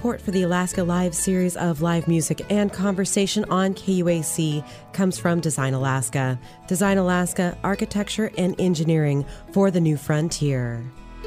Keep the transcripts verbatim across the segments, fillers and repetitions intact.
Support for the Alaska Live series of live music and conversation on K U A C comes from Design Alaska. Design Alaska, architecture and engineering for the new frontier.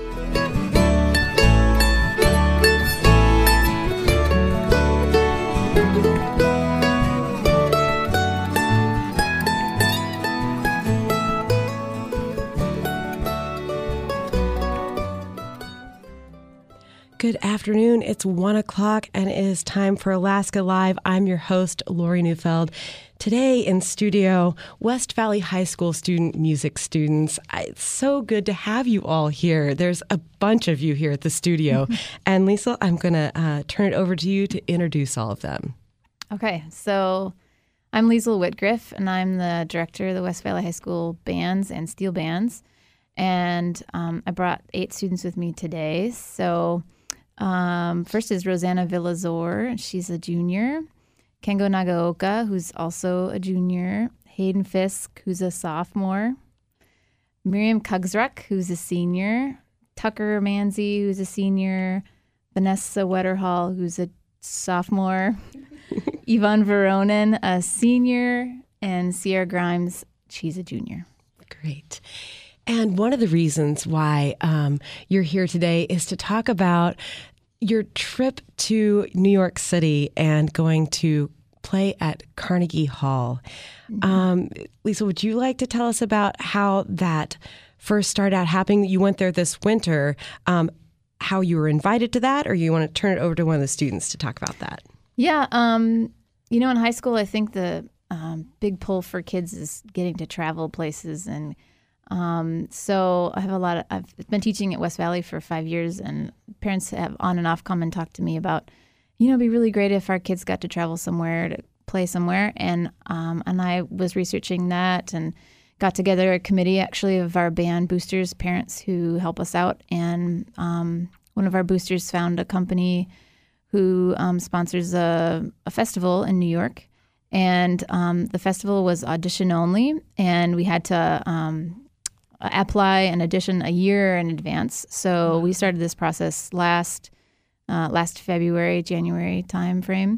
Good afternoon. It's one o'clock and it is time for Alaska Live. I'm your host, Lori Neufeld. Today in studio, West Valley High School student music students. It's so good to have you all here. There's a bunch of you here at the studio. And Lisa, I'm going to uh, turn it over to you to introduce all of them. Okay, so I'm Liesl Whitgriff, and I'm the director of the West Valley High School bands and steel bands. And um, I brought eight students with me today. So Um, first is Rosanna Villazor. She's a junior. Kengo Nagaoka, who's also a junior. Hayden Fisk, who's a sophomore. Miriam Kugsruck, who's a senior. Tucker Manzi, who's a senior. Vanessa Wetterhall, who's a sophomore. Yvonne Veronin, a senior. And Sierra Grimes, she's a junior. Great. And one of the reasons why um, you're here today is to talk about your trip to New York City and going to play at Carnegie Hall. Mm-hmm. Um, Lisa, would you like to tell us about how that first started out happening? You went there this winter, um, how you were invited to that, or you want to turn it over to one of the students to talk about that? Yeah. Um, you know, in high school, I think the um, big pull for kids is getting to travel places. And Um, so I have a lot of, I've been teaching at West Valley for five years and parents have on and off come and talk to me about, you know, it'd be really great if our kids got to travel somewhere to play somewhere. And, um, and I was researching that and got together a committee actually of our band boosters, parents who help us out. And, um, one of our boosters found a company who, um, sponsors a, a festival in New York. And, um, the festival was audition only and we had to, um, apply an audition a year in advance. So we started this process last uh, last February, January time frame.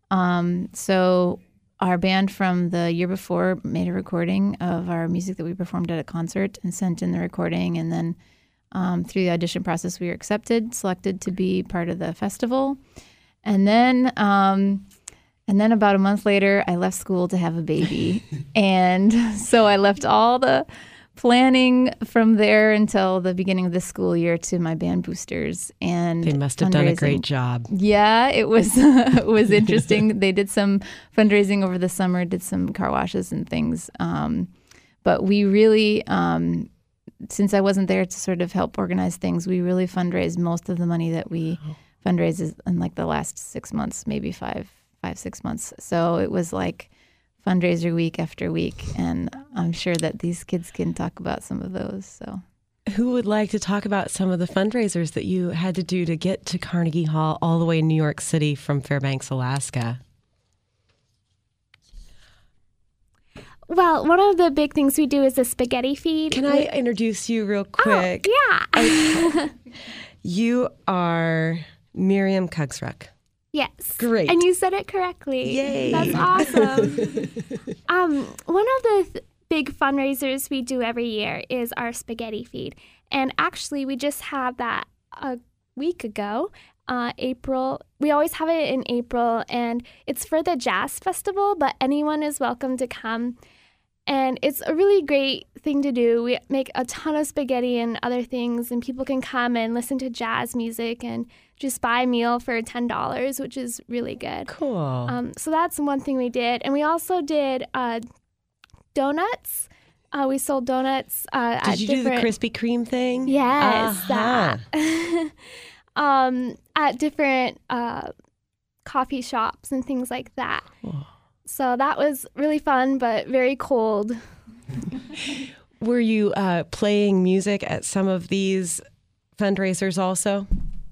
Um, so our band from the year before made a recording of our music that we performed at a concert and sent in the recording. And then um, through the audition process, we were accepted, selected to be part of the festival. And then um, and then about a month later, I left school to have a baby. And so I left all the planning from there until the beginning of the school year to my band boosters. And they must have done a great job. Yeah, it was it was interesting. They did some fundraising over the summer, did some car washes and things. Um, but we really, um, since I wasn't there to sort of help organize things, we really fundraised most of the money that we oh. fundraised in like the last six months, maybe five, five, six months. So it was like fundraiser week after week, and I'm sure that these kids can talk about some of those. So, who would like to talk about some of the fundraisers that you had to do to get to Carnegie Hall all the way in New York City from Fairbanks, Alaska? Well, one of the big things we do is the spaghetti feed. Can I introduce you real quick? Oh, yeah. Okay. You are Miriam Kugsruck. Yes. Great. And you said it correctly. Yay. That's awesome. um, one of the th- big fundraisers we do every year is our spaghetti feed. And actually, we just had that a week ago, uh, April. We always have it in April, and it's for the Jazz Festival, but anyone is welcome to come. And it's a really great thing to do. We make a ton of spaghetti and other things, and people can come and listen to jazz music and just buy a meal for ten dollars, which is really good. Cool. Um, so that's one thing we did. And we also did uh, donuts. Uh, we sold donuts. Uh, did at you different... do the Krispy Kreme thing? Yes. Uh-huh. That. um, at different uh, coffee shops and things like that. Cool. So that was really fun, but very cold. Were you uh, playing music at some of these fundraisers also?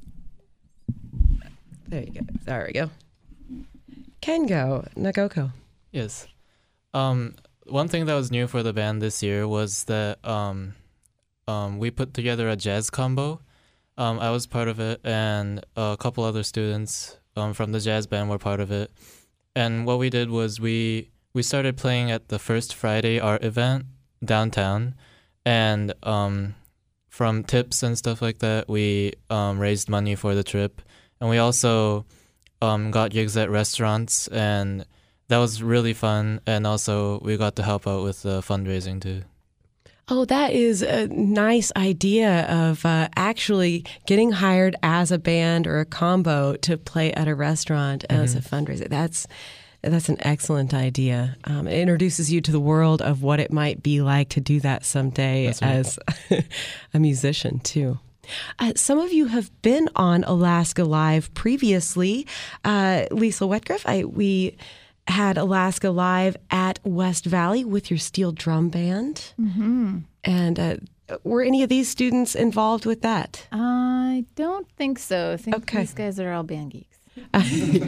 There you go. There we go. Kengo Nagoko. Yes. Um, one thing that was new for the band this year was that um, um, we put together a jazz combo. Um, I was part of it, and a couple other students um, from the jazz band were part of it. And what we did was we we started playing at the first Friday art event downtown, and um, from tips and stuff like that, we um, raised money for the trip. And we also um, got gigs at restaurants, and that was really fun. And also we got to help out with the fundraising too. Oh, that is a nice idea of uh, actually getting hired as a band or a combo to play at a restaurant mm-hmm. as a fundraiser. That's that's an excellent idea. Um, it introduces you to the world of what it might be like to do that someday right. as a musician too. Uh, some of you have been on Alaska Live previously. Uh, Lisa Wetgriff, I, we had Alaska Live at West Valley with your steel drum band. Mm-hmm. And uh, were any of these students involved with that? I don't think so. I think okay. these guys are all band geeks. Uh,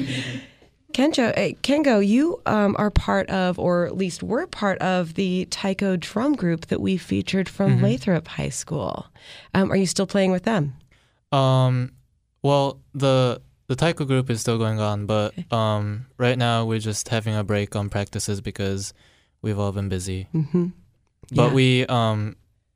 Kenjo, uh, Kengo, you um, are part of, or at least were part of, the taiko drum group that we featured from mm-hmm. Lathrop High School. Um, are you still playing with them? Um, well, the the taiko group is still going on, but okay. um, right now we're just having a break on practices because we've all been busy. Mm-hmm. But yeah. we um,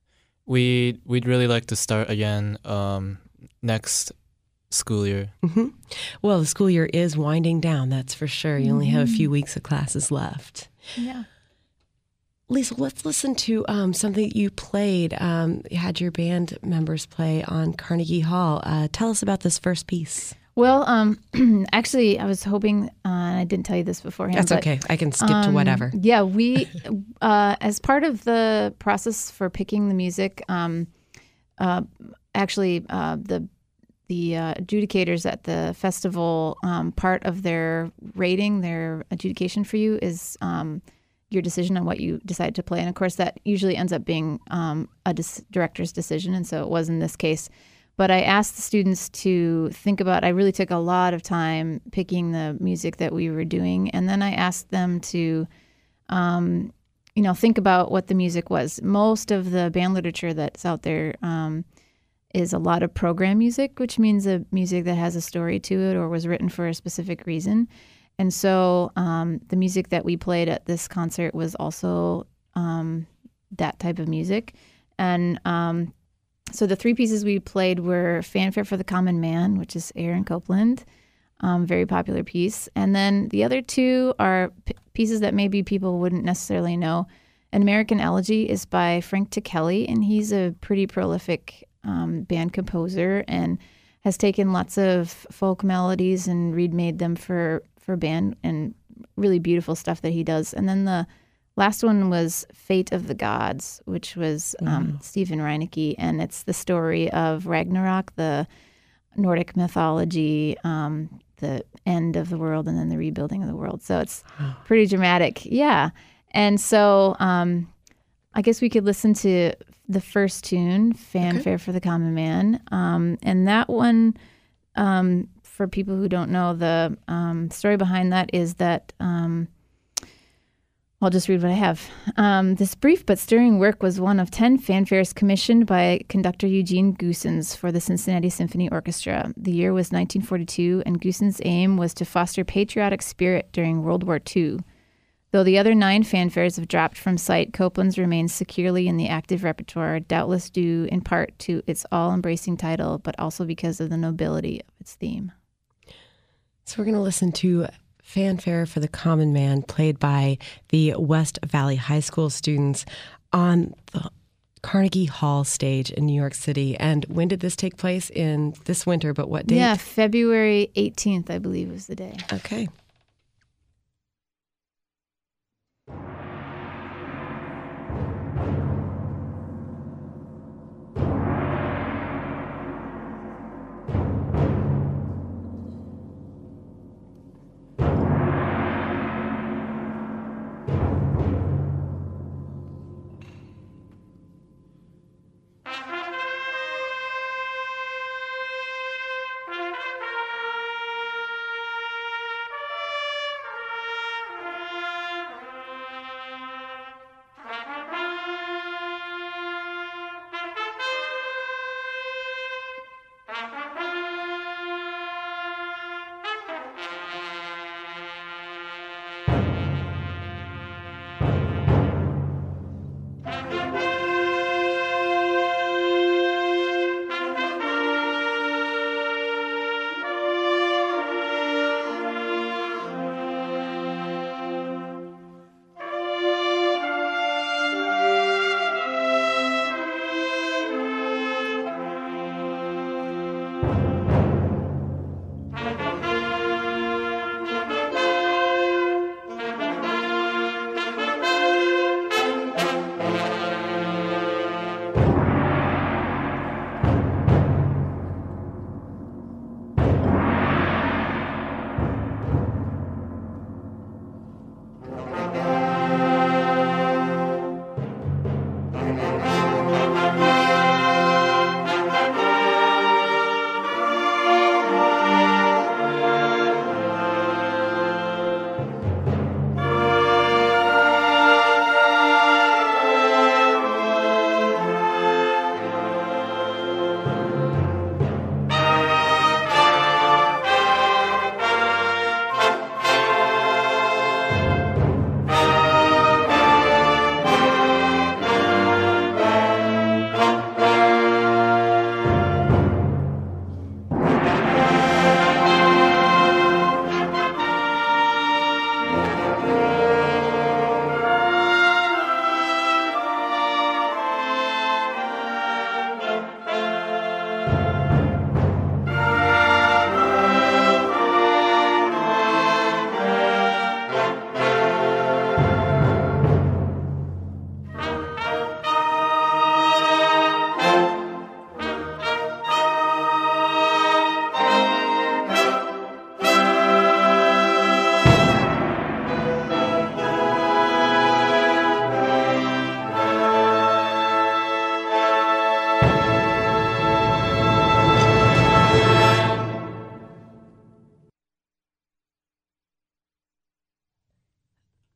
we we'd really like to start again um, next school year. Mm-hmm. Well, the school year is winding down, that's for sure. You only have a few weeks of classes left. Yeah. Lisa, let's listen to um, something you played. Um, you had your band members play on Carnegie Hall. Uh, tell us about this first piece. Well, um, actually, I was hoping, uh, and I didn't tell you this beforehand. That's but, okay. I can skip um, to whatever. Yeah, we, uh, as part of the process for picking the music, um, uh, actually, uh, the the uh, adjudicators at the festival, um, part of their rating, their adjudication for you is um, your decision on what you decide to play. And of course, that usually ends up being um, a dis- director's decision, and so it was in this case. But I asked the students to think about, I really took a lot of time picking the music that we were doing. And then I asked them to, um, you know, think about what the music was. Most of the band literature that's out there um, is a lot of program music, which means a music that has a story to it or was written for a specific reason. And so um, the music that we played at this concert was also um, that type of music. And um So the three pieces we played were Fanfare for the Common Man, which is Aaron Copland, um, very popular piece. And then the other two are p- pieces that maybe people wouldn't necessarily know. An American Elegy is by Frank Ticheli, and he's a pretty prolific um, band composer and has taken lots of folk melodies and remade them for, for band, and really beautiful stuff that he does. And then the last one was Fate of the Gods, which was um, wow. Stephen Reinecke, and it's the story of Ragnarok, the Nordic mythology, um, the end of the world, and then the rebuilding of the world. So it's wow. pretty dramatic. Yeah. And so um, I guess we could listen to the first tune, Fanfare okay. for the Common Man. Um, and that one, um, for people who don't know, the um, story behind that is that... Um, I'll just read what I have. Um, this brief but stirring work was one of ten fanfares commissioned by conductor Eugene Goossens for the Cincinnati Symphony Orchestra. The year was nineteen forty-two, and Goossens' aim was to foster patriotic spirit during World War Two. Though the other nine fanfares have dropped from sight, Copland's remains securely in the active repertoire, doubtless due in part to its all-embracing title, but also because of the nobility of its theme. So we're going to listen to Fanfare for the Common Man, played by the West Valley High School students on the Carnegie Hall stage in New York City. And when did this take place? In this winter, but what date? Yeah, February eighteenth, I believe, was the day. Okay.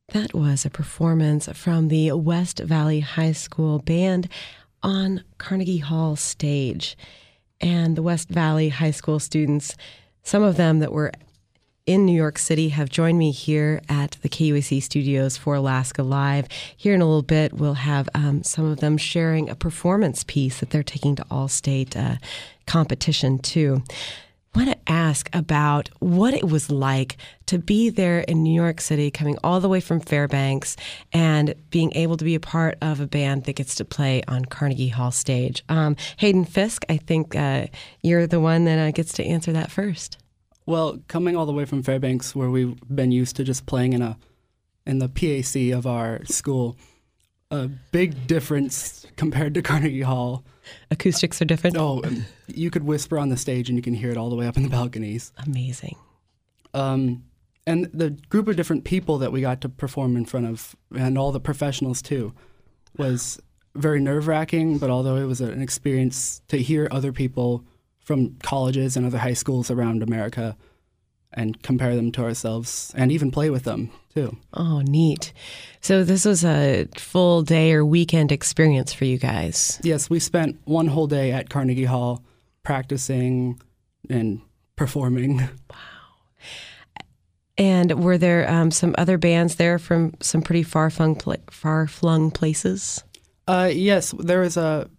That was a performance from the West Valley High School Band on Carnegie Hall stage. And the West Valley High School students, some of them that were in New York City, have joined me here at the K U A C studios for Alaska Live. Here in a little bit, we'll have um, some of them sharing a performance piece that they're taking to all-state uh, competition, too. I want to ask about what it was like to be there in New York City, coming all the way from Fairbanks and being able to be a part of a band that gets to play on Carnegie Hall stage. Um, Hayden Fisk, I think uh, you're the one that uh, gets to answer that first. Well, coming all the way from Fairbanks, where we've been used to just playing in a in the P A C of our school, a big difference compared to Carnegie Hall. Acoustics are different? Oh, you could whisper on the stage and you can hear it all the way up in the balconies. Amazing. Um, and the group of different people that we got to perform in front of, and all the professionals too, was very nerve-wracking, but although it was an experience to hear other people from colleges and other high schools around America and compare them to ourselves and even play with them too. Oh, neat. So this was a full day or weekend experience for you guys. Yes, we spent one whole day at Carnegie Hall practicing and performing. Wow. And were there um, some other bands there from some pretty far-flung, pla- far-flung places? Uh, yes, there was a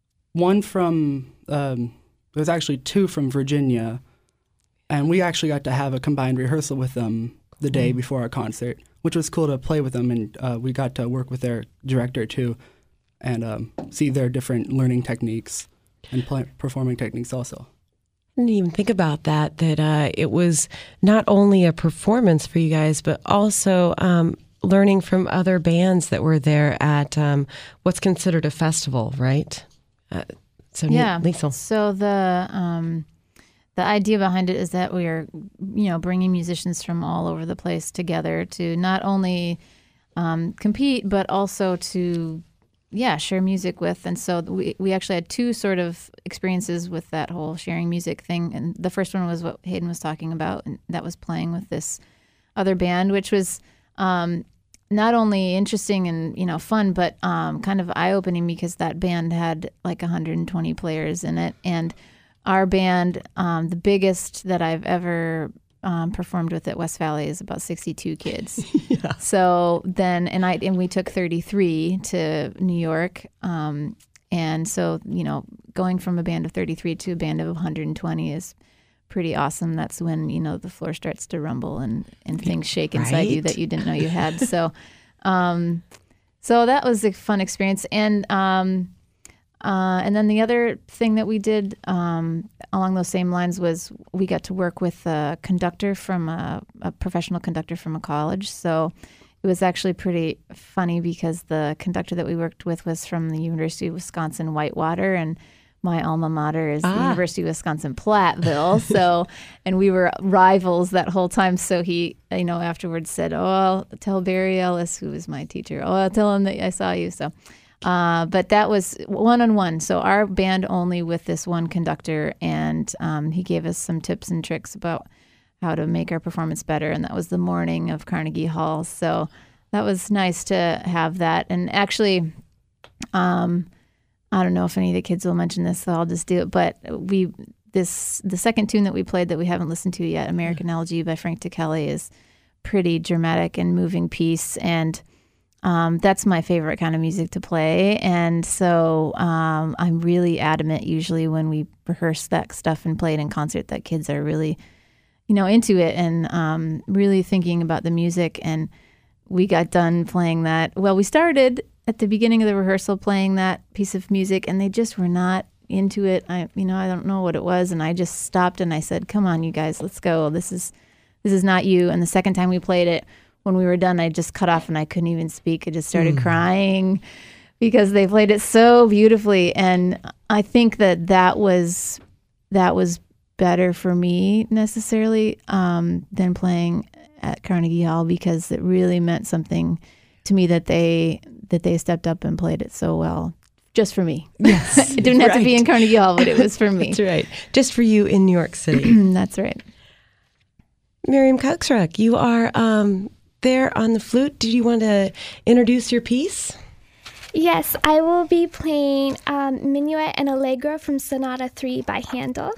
one from, um, there was actually two from Virginia, and we actually got to have a combined rehearsal with them the day before our concert, which was cool to play with them, and uh, we got to work with their director too, and um, see their different learning techniques and play, performing techniques also. I didn't even think about that, that uh, it was not only a performance for you guys, but also um, learning from other bands that were there at um, what's considered a festival, right? Uh, so Yeah. Liesl. So the um, the idea behind it is that we are, you know, bringing musicians from all over the place together to not only um, compete, but also to, yeah, share music with. And so we we actually had two sort of experiences with that whole sharing music thing. And the first one was what Hayden was talking about, and that was playing with this other band, which was um, not only interesting and, you know, fun, but um, kind of eye-opening because that band had like one hundred twenty players in it. And our band, um, the biggest that I've ever um, performed with at West Valley, is about sixty-two kids. Yeah. So then, and I and we took thirty-three to New York. Um, and so, you know, going from a band of thirty-three to a band of one hundred twenty is pretty awesome. That's when, you know, the floor starts to rumble and, and things shake inside Right. you that you didn't know you had. So, um, so that was a fun experience. And, um, uh, and then the other thing that we did, um, along those same lines was we got to work with a conductor from a, a professional conductor from a college. So it was actually pretty funny because the conductor that we worked with was from the University of Wisconsin Whitewater, and my alma mater is Ah. the University of Wisconsin Platteville. So, and we were rivals that whole time. So he, you know, afterwards said, "Oh, I'll tell Barry Ellis, who was my teacher. Oh, I'll tell him that I saw you." So, uh, but that was one on one. So our band only with this one conductor, and um, he gave us some tips and tricks about how to make our performance better. And that was the morning of Carnegie Hall. So that was nice to have that. And actually, um, I don't know if any of the kids will mention this, so I'll just do it. But we, this the second tune that we played that we haven't listened to yet, "American Elegy" by Frank Ticheli, is pretty dramatic and moving piece, and um, that's my favorite kind of music to play. And so um, I'm really adamant usually when we rehearse that stuff and play it in concert that kids are really, you know, into it and um, really thinking about the music. And we got done playing that. Well, we started at the beginning of the rehearsal playing that piece of music, and they just were not into it. I, you know, I don't know what it was, and I just stopped and I said, "Come on, you guys, let's go. This is, this is not you." And the second time we played it, when we were done, I just cut off and I couldn't even speak. I just started mm. crying because they played it so beautifully, and I think that that was that was better for me necessarily um, than playing at Carnegie Hall, because it really meant something to me that they that they stepped up and played it so well, just for me. Yes, it didn't right. have to be in Carnegie Hall, but it was for me. That's right. Just for you in New York City. That's right. Miriam Coxruck, you are um, there on the flute. Do you want to introduce your piece? Yes, I will be playing um, Minuet and Allegro from Sonata three by Handel.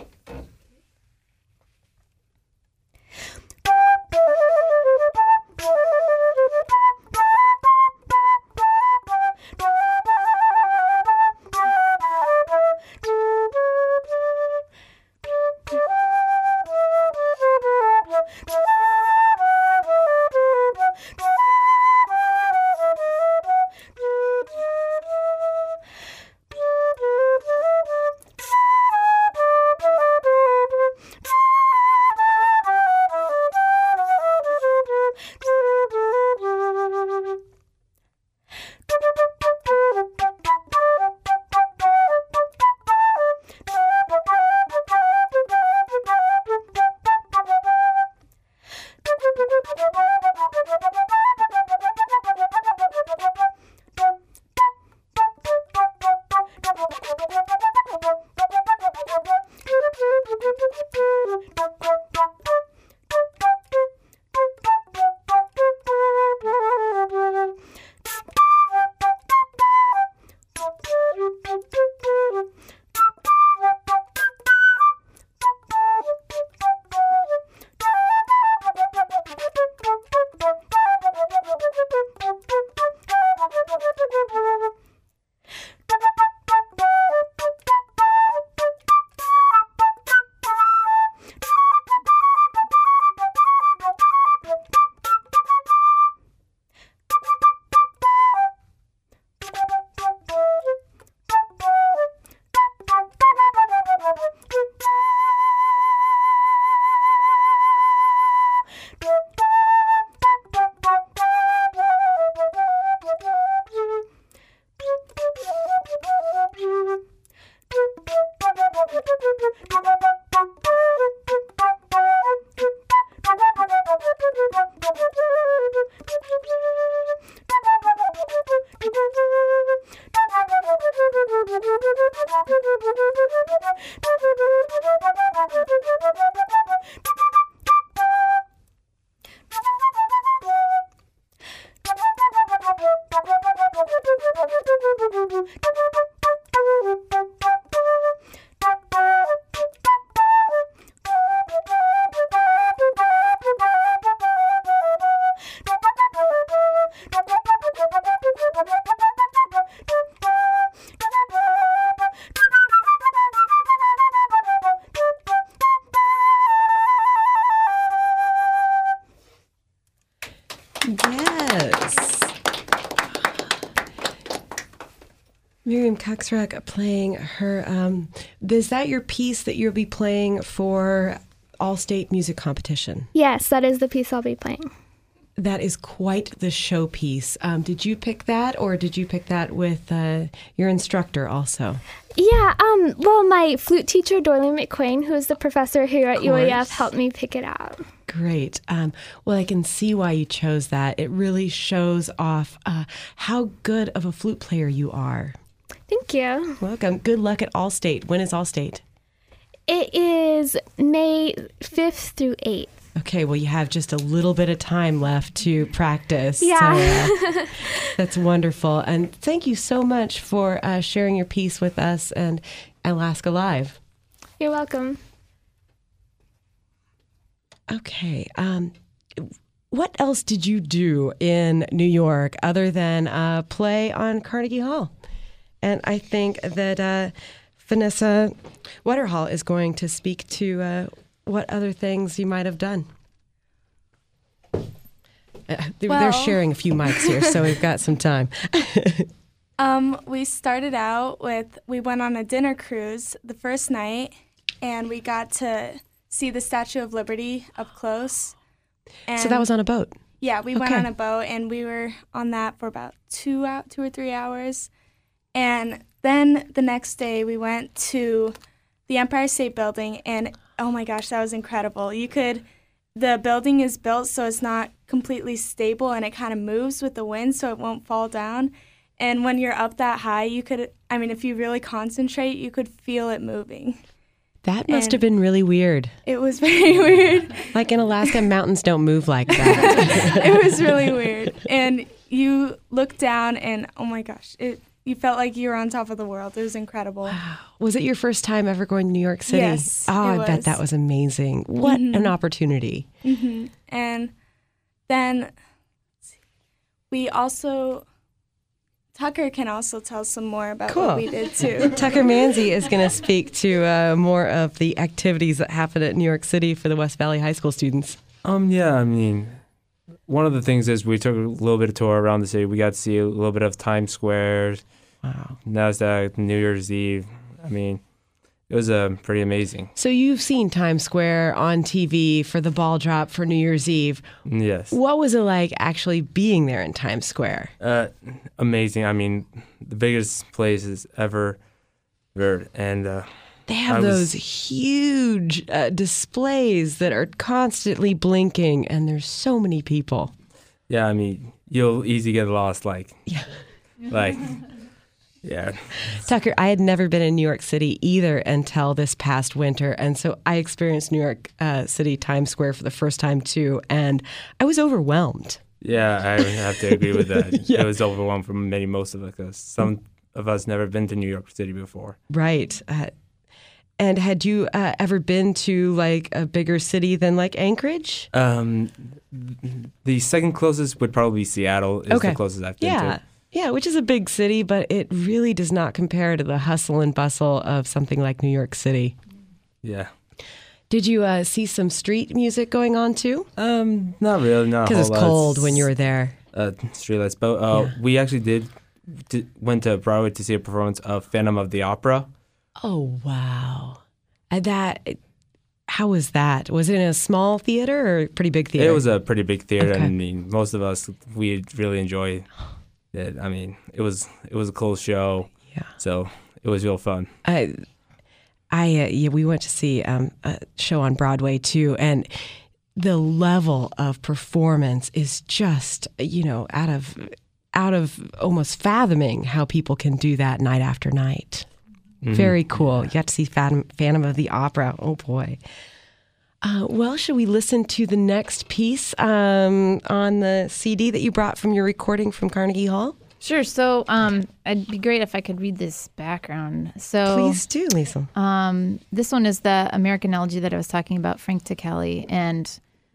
Yes. Miriam Coxrock playing her, um, is that your piece that you'll be playing for All-State Music Competition? Yes, that is the piece I'll be playing. That is quite the showpiece. Um, did you pick that, or did you pick that with uh, your instructor also? Yeah, um, well, my flute teacher, Dorleen McQuain, who is the professor here at U A F, helped me pick it out. Great. Um, well, I can see why you chose that. It really shows off uh, how good of a flute player you are. Thank you. Welcome. Good luck at All-State. When is All-State? It is May fifth through eighth. Okay, well, you have just a little bit of time left to practice. Yeah. So, uh, that's wonderful. And thank you so much for uh, sharing your piece with us and Alaska Live. You're welcome. Okay. Um, what else did you do in New York other than uh, play on Carnegie Hall? And I think that uh, Vanessa Wetterhall is going to speak to uh, what other things you might have done. Uh, they're, well, they're sharing a few mics here, so we've got some time. um, we started out with, we went on a dinner cruise the first night, and we got to see the Statue of Liberty up close. And so that was on a boat? Yeah, we went okay. on a boat, and we were on that for about two out, two or three hours. And then the next day, we went to the Empire State Building, and oh my gosh, that was incredible. You could, the building is built so it's not completely stable, and it kind of moves with the wind so it won't fall down. And when you're up that high, you could, I mean, if you really concentrate, you could feel it moving. That must And have been really weird. It was very weird. Like in Alaska, mountains don't move like that. It was really weird. And you looked down and, oh my gosh, it you felt like you were on top of the world. It was incredible. Wow. Was it your first time ever going to New York City? Yes, Oh, I it bet was. that was amazing. What Mhm. an opportunity. hmm And then let's see, we also, Tucker can also tell some more about Cool. what we did too. Tucker Manzi is going to speak to uh, more of the activities that happen at New York City for the West Valley High School students. Um, yeah, I mean, one of the things is we took a little bit of tour around the city. We got to see a little bit of Times Square, Wow. NASDAQ, New Year's Eve. I mean, it was uh, pretty amazing. So you've seen Times Square on T V for the ball drop for New Year's Eve. Yes. What was it like actually being there in Times Square? Uh, amazing. I mean, the biggest places ever. ever, And uh, They have I was- those huge uh, displays that are constantly blinking, and there's so many people. yeah, I mean, you'll easily get lost. Like, Yeah. like, yeah. Tucker, I had never been in New York City either until this past winter. And so I experienced New York uh, City Times Square for the first time too. And I was overwhelmed. Yeah, I have to agree with that. Yeah. It was overwhelmed for many, most of us, because some of us never been to New York City before. Right. Uh, and had you uh, ever been to like a bigger city than like Anchorage? Um, the second closest would probably be Seattle. Is Okay. the closest I've been Yeah. to. Yeah, which is a big city, but it really does not compare to the hustle and bustle of something like New York City. Yeah. Did you uh, see some street music going on too? Um, not really. Not a Because it's whole lot. cold when you were there. Uh, streetlights, but uh, Yeah. we actually did, did went to Broadway to see a performance of Phantom of the Opera. Oh, wow. Uh, that, how was that? Was it in a small theater or a pretty big theater? It was a pretty big theater. Okay. I mean, most of us we really enjoy it. I mean, it was it was a cool show. Yeah. So it was real fun. I, I uh, yeah, we went to see um, a show on Broadway too, and the level of performance is just, you know, out of out of almost fathoming how people can do that night after night. Mhm. Very cool. You got to see Phantom, Phantom of the Opera. Oh boy. Uh, well, should we listen to the next piece um, on the C D that you brought from your recording from Carnegie Hall? Sure. So um, it'd be great if I could read this background. So Please do, Lisa. Um, this one is the American Elegy that I was talking about, Frank Ticelli. And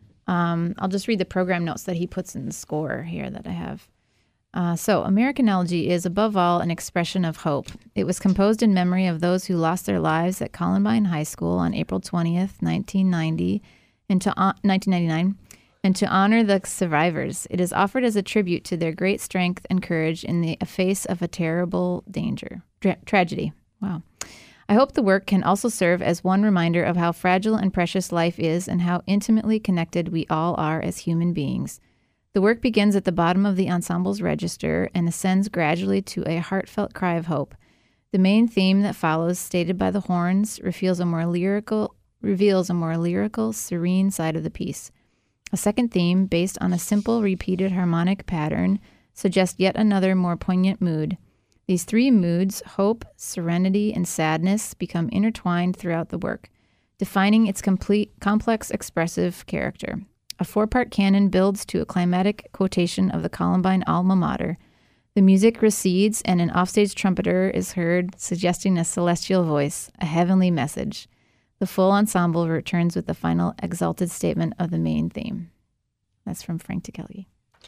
um, I'll just read the program notes that he puts in the score here that I have. Uh, so, American Elegy is above all an expression of hope. It was composed in memory of those who lost their lives at Columbine High School on April twentieth, nineteen ninety, and to uh, nineteen ninety-nine. And to honor the survivors, it is offered as a tribute to their great strength and courage in the face of a terrible danger, tra- tragedy. Wow. I hope the work can also serve as one reminder of how fragile and precious life is and how intimately connected we all are as human beings. The work begins at the bottom of the ensemble's register and ascends gradually to a heartfelt cry of hope. The main theme that follows, stated by the horns, reveals a more lyrical, reveals a more lyrical, serene side of the piece. A second theme, based on a simple repeated harmonic pattern, suggests yet another more poignant mood. These three moods, hope, serenity, and sadness, become intertwined throughout the work, defining its complete, complex, expressive character. A four-part canon builds to a climatic quotation of the Columbine alma mater. The music recedes, and an offstage trumpeter is heard, suggesting a celestial voice, a heavenly message. The full ensemble returns with the final exalted statement of the main theme. That's from Frank Ticelli.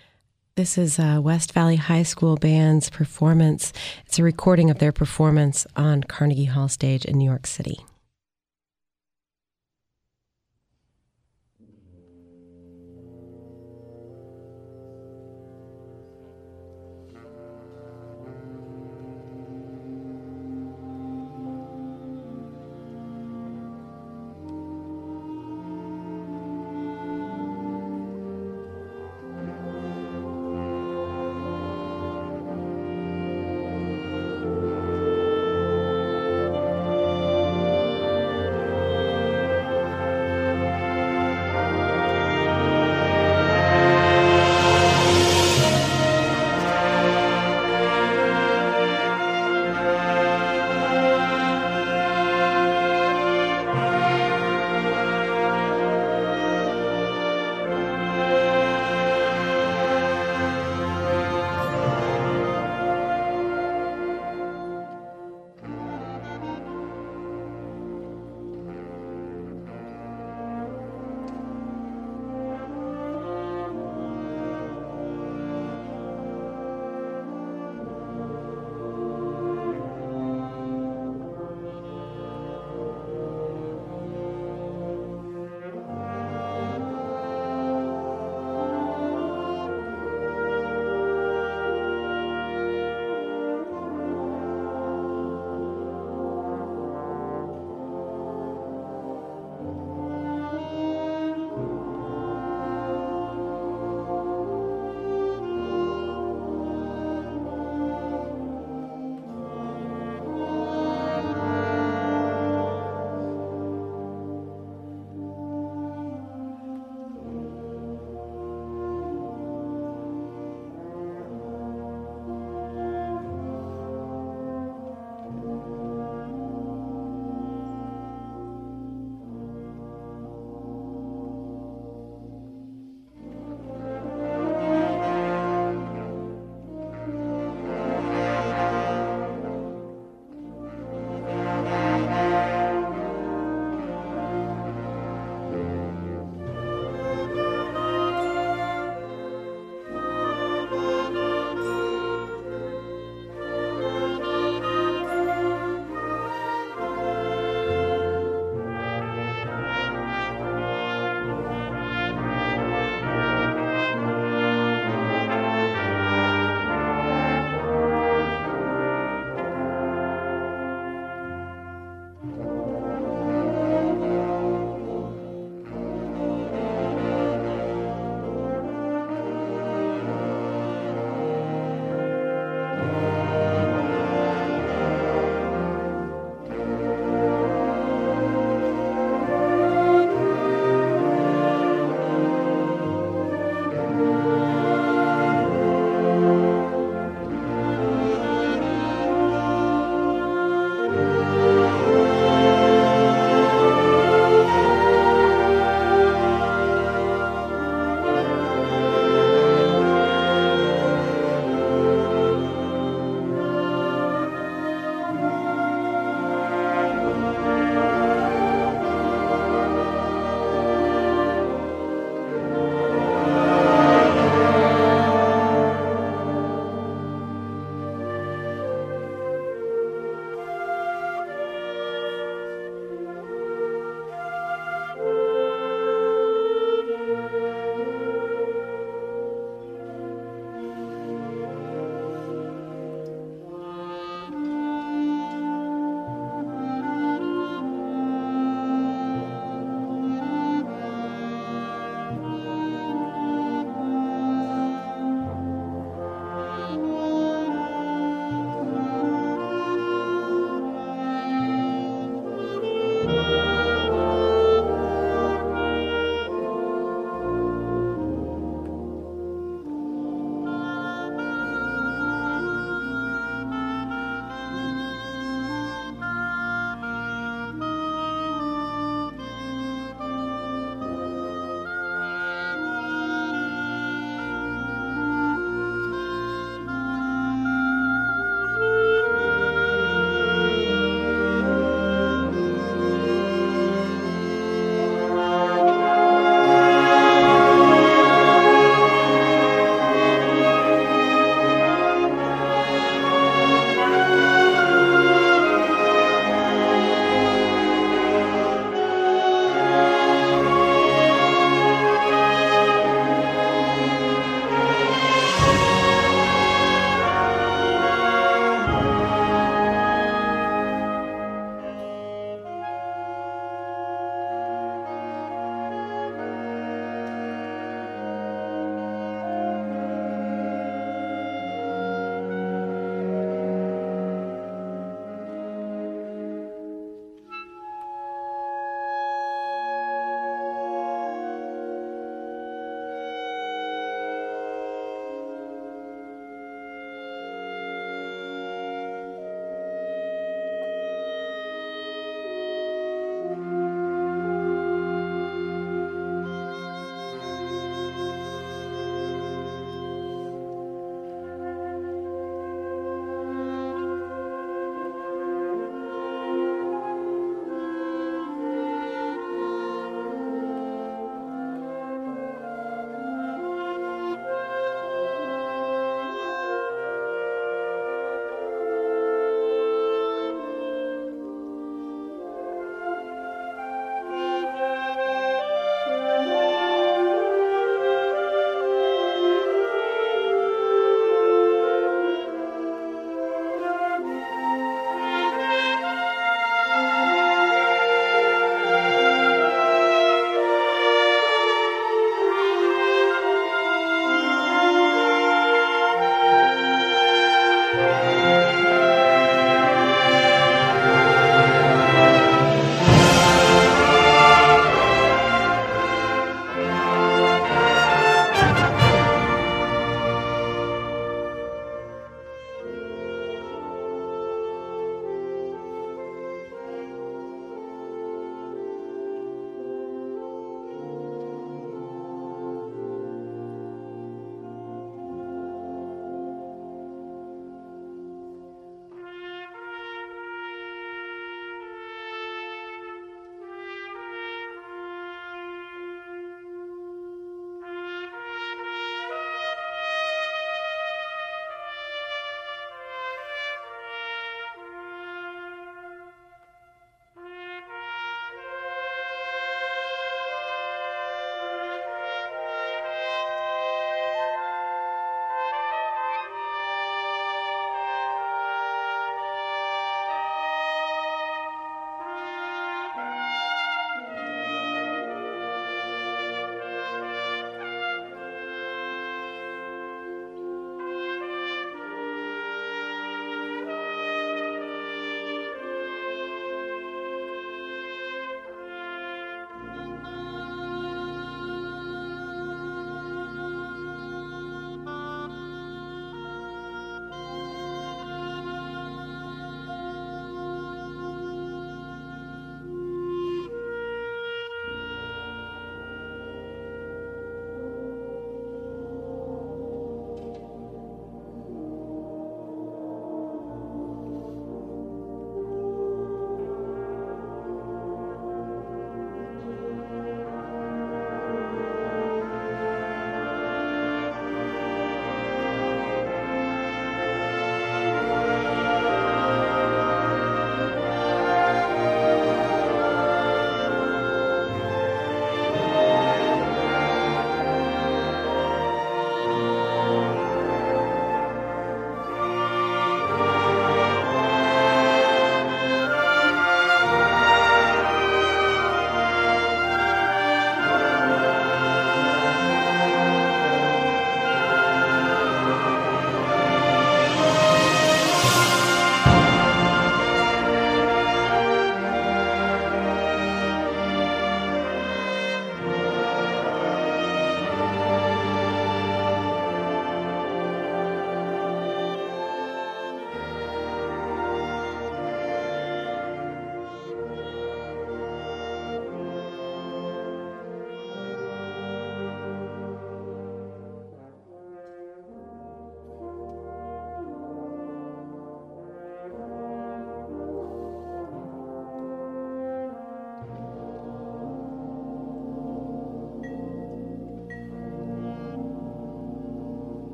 This is uh, West Valley High School Band's performance. It's a recording of their performance on Carnegie Hall stage in New York City. Thank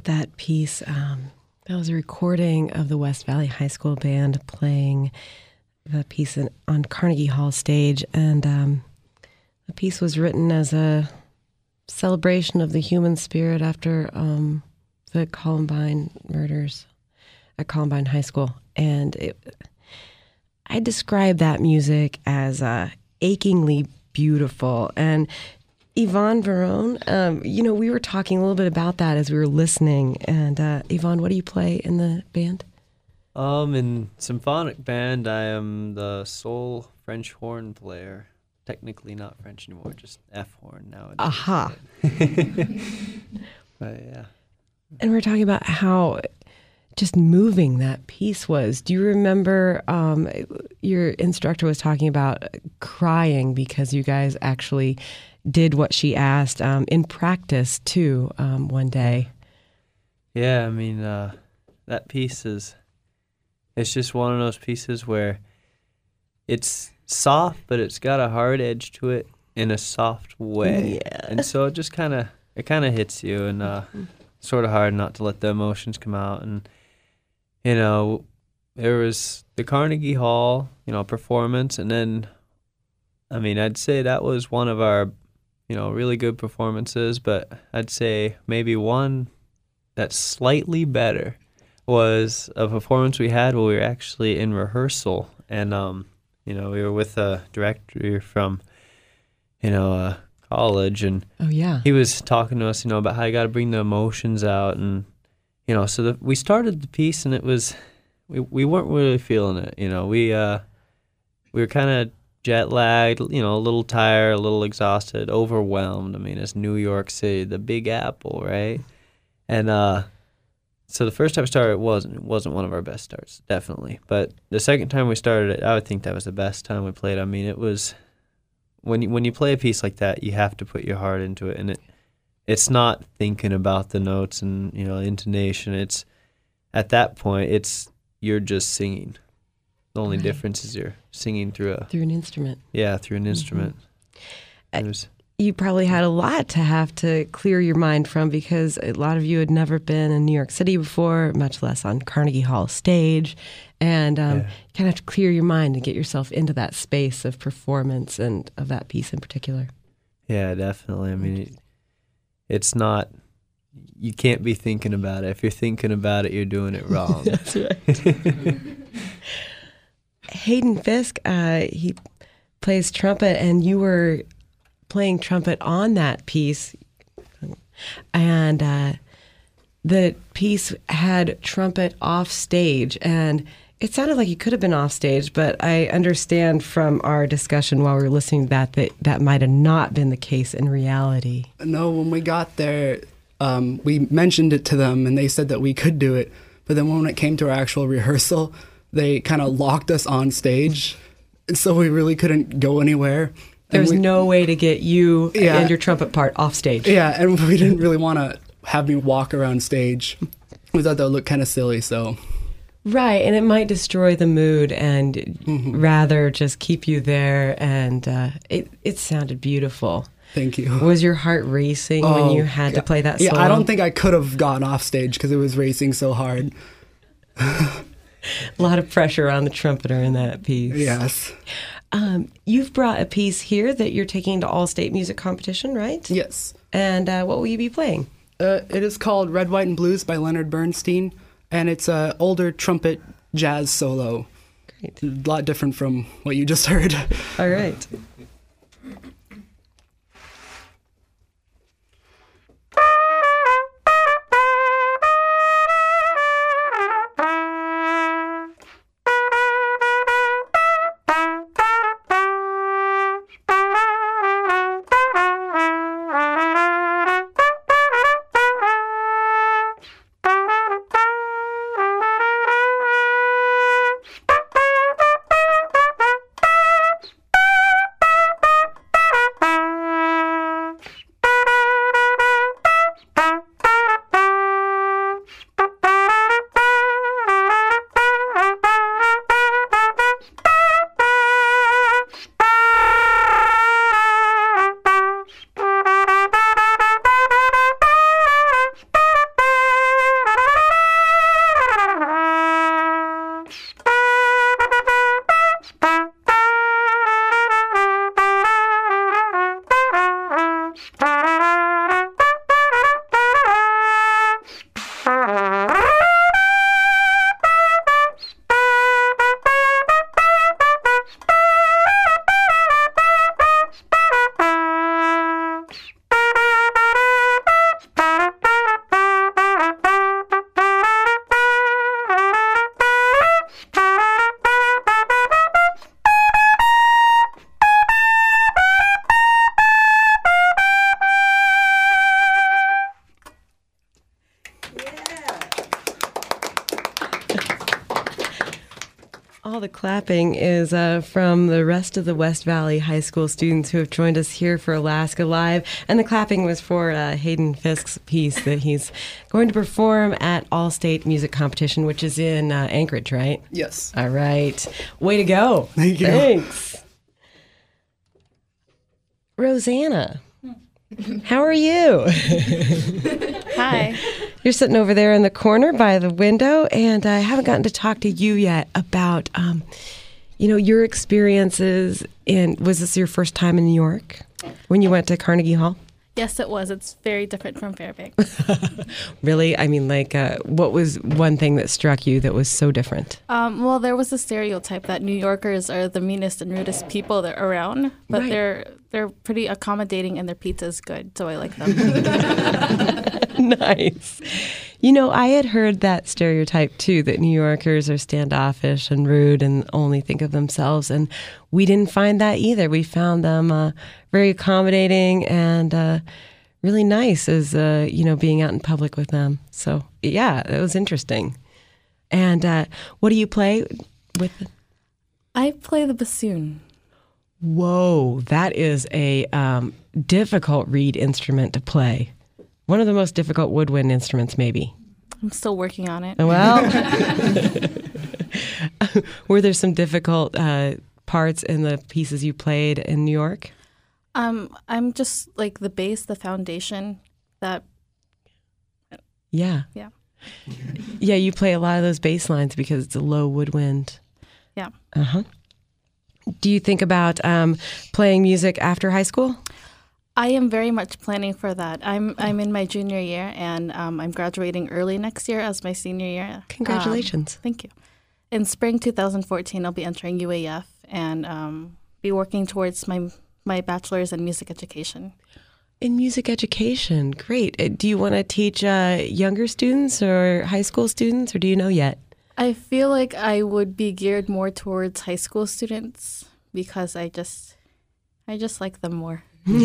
that piece. Um, that was a recording of the West Valley High School Band playing the piece in, on Carnegie Hall stage. And um, the piece was written as a celebration of the human spirit after um, the Columbine murders at Columbine High School. And it, I describe that music as uh, achingly beautiful. And Yvonne Verone, um, you know, we were talking a little bit about that as we were listening. And uh, Yvonne, what do you play in the band? Um, in symphonic band, I am the sole French horn player. Technically not French anymore, just F horn nowadays. Aha. But yeah. And we're talking about how just moving that piece was. Do you remember um, your instructor was talking about crying because you guys actually did what she asked um, in practice too um, one day? Yeah, I mean, uh, that piece is, it's just one of those pieces where it's soft, but it's got a hard edge to it in a soft way. Yeah. And so it just kind of, it kind of hits you, and uh, sort of hard not to let the emotions come out. And, you know, there was the Carnegie Hall, you know, performance, and then, I mean, I'd say that was one of our, you know, really good performances, but I'd say maybe one that's slightly better was a performance we had while we were actually in rehearsal. And, um, you know, we were with a director from, you know, uh, college, and Oh, yeah. he was talking to us, you know, about how you got to bring the emotions out. And, you know, so the, we started the piece, and it was, we, we weren't really feeling it. You know, we, uh, we were kind of jet lagged, you know, a little tired, a little exhausted, overwhelmed. I mean, it's New York City, the Big Apple, right? And, uh, so the first time we started, it wasn't, it wasn't one of our best starts, definitely. But the second time we started it, I would think that was the best time we played. I mean, it was, when you, when you play a piece like that, you have to put your heart into it. And it, it's not thinking about the notes and, you know, intonation. It's, at that point, it's, you're just singing. The only Right. difference is you're singing through a, Through an instrument. yeah, through an instrument. Uh, It was, You probably had a lot to have to clear your mind from because a lot of you had never been in New York City before, much less on Carnegie Hall stage. And um, Yeah. you kind of have to clear your mind and get yourself into that space of performance and of that piece in particular. yeah, definitely. I mean, it, it's not, you can't be thinking about it. If you're thinking about it, you're doing it wrong. That's right. Hayden Fisk, uh, he plays trumpet, and you were playing trumpet on that piece. And uh, the piece had trumpet off stage, and it sounded like you could have been off stage, but I understand from our discussion while we were listening to that that that might have not been the case in reality. No, when we got there, um, we mentioned it to them, and they said that we could do it. But then when it came to our actual rehearsal, they kind of locked us on stage, and so we really couldn't go anywhere. There was we, no way to get you Yeah. and your trumpet part off stage. Yeah, and we didn't really want to have me walk around stage. We thought that would look kind of silly, so... Right, and it might destroy the mood and Mm-hmm. rather just keep you there. And uh, it, it sounded beautiful. Thank you. Was your heart racing when Oh, you had to play that Yeah, solo? I don't think I could have gotten off stage because it was racing so hard. A lot of pressure on the trumpeter in that piece. Yes. Um, you've brought a piece here that you're taking to All-State Music Competition, right? Yes. And uh, what will you be playing? Uh, it is called Red, White, and Blues by Leonard Bernstein, and it's an older trumpet jazz solo. Great. A lot different from what you just heard. All right. Thank you. All the clapping is uh, from the rest of the West Valley High School students who have joined us here for Alaska Live. And the clapping was for uh, Hayden Fisk's piece that he's going to perform at All-State Music Competition, which is in uh, Anchorage, right? Yes. All right. Way to go. Thank you. Thanks. Rosanna, how are you? Hi. You're sitting over there in the corner by the window, and I haven't gotten to talk to you yet about, um, you know, your experiences in, was this your first time in New York when you went to Carnegie Hall? Yes, it was. It's very different from Fairbanks. Really? I mean, like, uh, what was one thing that struck you that was so different? Um, well, there was a stereotype that New Yorkers are the meanest and rudest people that are around, but Right. they're they're pretty accommodating and their pizza is good, so I like them. Nice. You know, I had heard that stereotype too, that New Yorkers are standoffish and rude and only think of themselves. And we didn't find that either. We found them uh, very accommodating and uh, really nice as, uh, you know, being out in public with them. So, yeah, it was interesting. And uh, what do you play with? I play the bassoon. Whoa, that is a um, difficult reed instrument to play. One of the most difficult woodwind instruments, maybe. I'm still working on it. Well, were there some difficult uh, parts in the pieces you played in New York? Um, I'm just like the base, the foundation. That Yeah. Yeah. Yeah, you play a lot of those bass lines because it's a low woodwind. Yeah. Uh huh. Do you think about um, playing music after high school? I am very much planning for that. I'm I'm in my junior year, and um, I'm graduating early next year as my senior year. Congratulations. Um, thank you. In spring two thousand fourteen, I'll be entering U A F and um, be working towards my my bachelor's in music education. In music education, great. Uh, Do you want to teach uh, younger students or high school students, or do you know yet? I feel like I would be geared more towards high school students because I just I just like them more.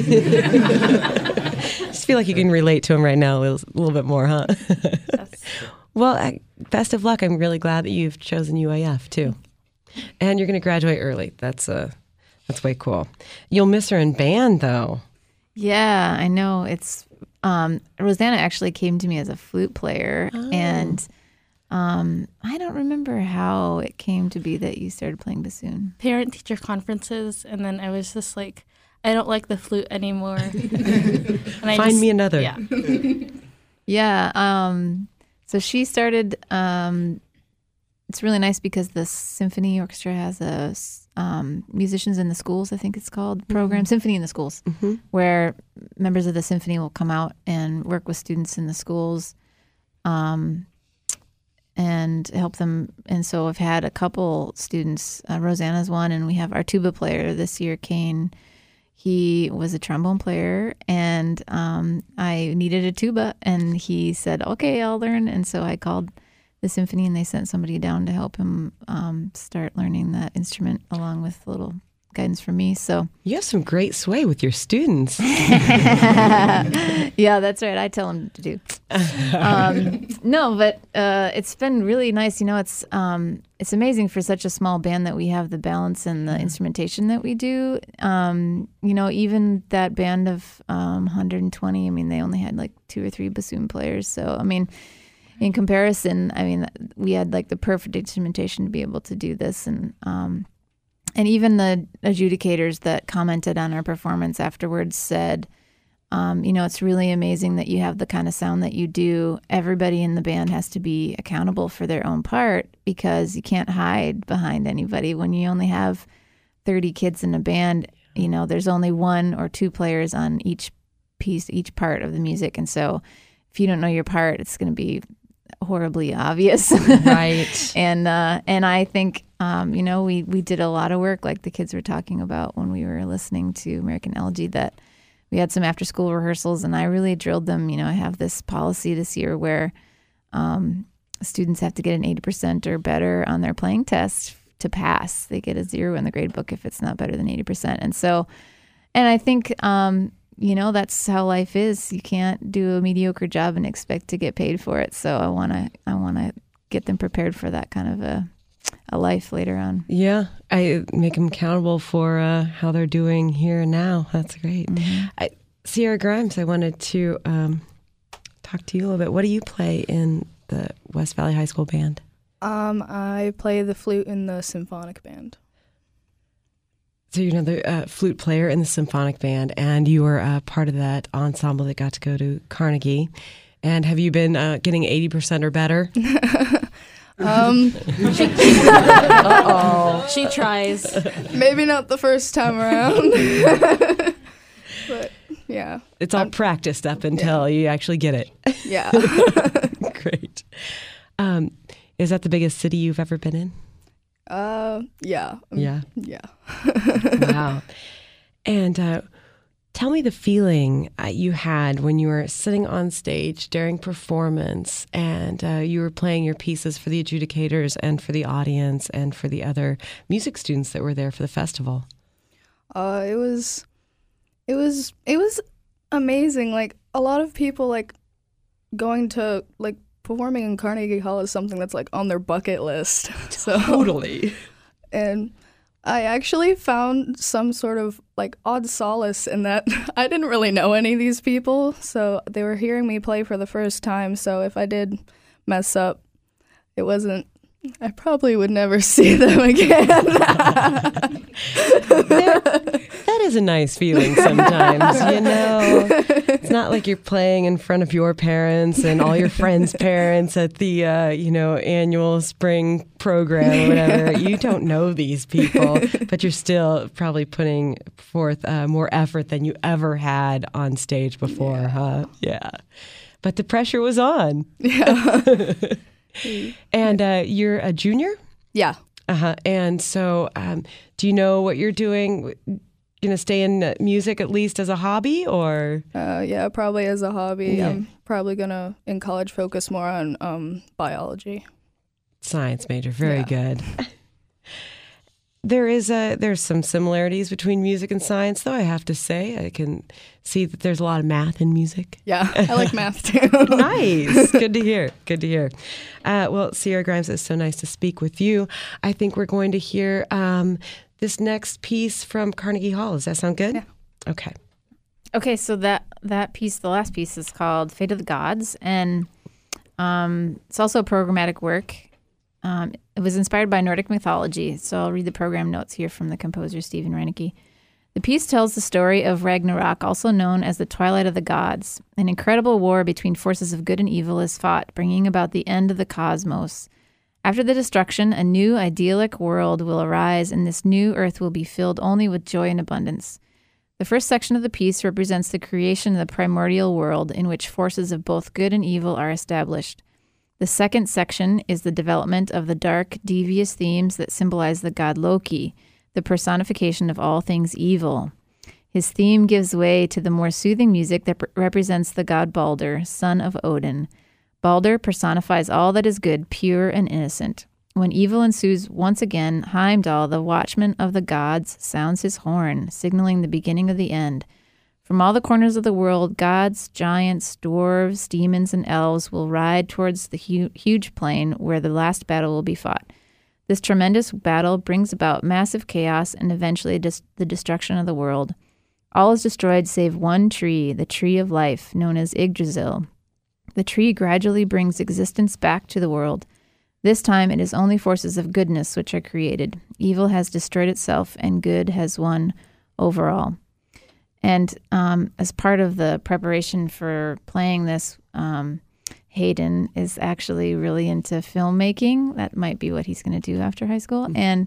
Just feel like you can relate to them right now a little, a little bit more, huh? Yes. Well, uh, best of luck. I'm really glad that you've chosen U A F too, and you're going to graduate early. That's uh, that's way cool. You'll miss her in band, though. Yeah, I know. It's um, Rosanna actually came to me as a flute player, Oh. and um, I don't remember how it came to be that you started playing bassoon. Parent-teacher conferences, and then I was just like, I don't like the flute anymore. And I Find just- me another. Yeah. Yeah. Um, so she started. Um, it's really nice because the symphony orchestra has a s- um, musicians in the schools, I think it's called, program, Symphony in the Schools, Mhm. where members of the symphony will come out and work with students in the schools um, and help them. And so I've had a couple students, uh, Rosanna's one, and we have our tuba player this year, Kane. He was a trombone player, and um, I needed a tuba, and he said, okay, I'll learn. And so I called the symphony, and they sent somebody down to help him um, start learning that instrument along with a little guidance from me. So You have some great sway with your students. yeah, that's right. I tell them to do. Um, no, but uh, it's been really nice. You know, it's um, it's amazing for such a small band that we have the balance and the instrumentation that we do. Um, you know, even that band of um, one hundred twenty, I mean, they only had like two or three bassoon players. So, I mean, in comparison, I mean, we had like the perfect instrumentation to be able to do this. And um, and even the adjudicators that commented on our performance afterwards said, Um, you know, it's really amazing that you have the kind of sound that you do. Everybody in the band has to be accountable for their own part because you can't hide behind anybody. When you only have thirty kids in a band, you know, there's only one or two players on each piece, each part of the music. And so if you don't know your part, it's going to be horribly obvious. Right. And uh, and I think, um, you know, we, we did a lot of work, like the kids were talking about when we were listening to American Elegy, that we had some after school rehearsals, and I really drilled them. You know, I have this policy this year where um, students have to get an eighty percent or better on their playing test to pass. They get a zero in the grade book if it's not better than eighty percent. And so, and I think, um, you know, that's how life is. You can't do a mediocre job and expect to get paid for it. So I want to, I want to get them prepared for that kind of a a life later on. Yeah, I make them accountable for uh, how they're doing here and now. That's great. Mm-hmm. I, Sierra Grimes, I wanted to um, talk to you a little bit. What do you play in the West Valley High School band? Um, I play the flute in the symphonic band. So you're another uh, flute player in the symphonic band, and you were uh, part of that ensemble that got to go to Carnegie. And have you been uh, getting eighty percent or better? um, she, Uh-oh. She tries. Maybe not the first time around. But, yeah. It's all I'm, practiced up until yeah. you actually get it. Yeah. Great. Um, is that the biggest city you've ever been in? Uh, yeah. Yeah. Yeah. Wow. And uh, tell me the feeling uh, you had when you were sitting on stage during performance and uh, you were playing your pieces for the adjudicators and for the audience and for the other music students that were there for the festival. Uh, it was, it was, it was amazing. Like a lot of people like going to like performing in Carnegie Hall is something that's like on their bucket list. So totally. And I actually found some sort of like odd solace in that I didn't really know any of these people, so they were hearing me play for the first time. So if I did mess up, it wasn't, I probably would never see them again. that, that is a nice feeling sometimes, you know. It's not like you're playing in front of your parents and all your friends' parents at the, uh, you know, annual spring program or whatever. Yeah. You don't know these people, but you're still probably putting forth uh, more effort than you ever had on stage before, yeah. huh? Yeah. But the pressure was on. Yeah. And uh, you're a junior? Yeah. Uh-huh. And so um, do you know what you're doing? Going to stay in music at least as a hobby or? Uh, yeah, probably as a hobby. Yeah. I'm probably going to, in college, focus more on um, biology. Science major. Very yeah. good. There is a, there's some similarities between music and science, though, I have to say. I can see that there's a lot of math in music. Yeah, I like math, too. Nice. Good to hear. Good to hear. Uh, well, Sierra Grimes, it's so nice to speak with you. I think we're going to hear um, this next piece from Carnegie Hall. Does that sound good? Yeah. Okay. Okay, so that, that piece, the last piece, is called Fate of the Gods, and um, it's also a programmatic work. Um, it was inspired by Nordic mythology, so I'll read the program notes here from the composer Stephen Reinecke. The piece tells the story of Ragnarok, also known as the Twilight of the Gods. An incredible war between forces of good and evil is fought, bringing about the end of the cosmos. After the destruction, a new idyllic world will arise, and this new earth will be filled only with joy and abundance. The first section of the piece represents the creation of the primordial world, in which forces of both good and evil are established. The second section is the development of the dark, devious themes that symbolize the god Loki, the personification of all things evil. His theme gives way to the more soothing music that represents the god Balder, son of Odin. Balder personifies all that is good, pure, and innocent. When evil ensues once again, Heimdall, the watchman of the gods, sounds his horn, signaling the beginning of the end. From all the corners of the world, gods, giants, dwarves, demons, and elves will ride towards the hu- huge plain where the last battle will be fought. This tremendous battle brings about massive chaos and eventually dis- the destruction of the world. All is destroyed save one tree, the tree of life, known as Yggdrasil. The tree gradually brings existence back to the world. This time it is only forces of goodness which are created. Evil has destroyed itself and good has won overall. And um, as part of the preparation for playing this, um, Hayden is actually really into filmmaking. That might be what he's going to do after high school. Mm-hmm. And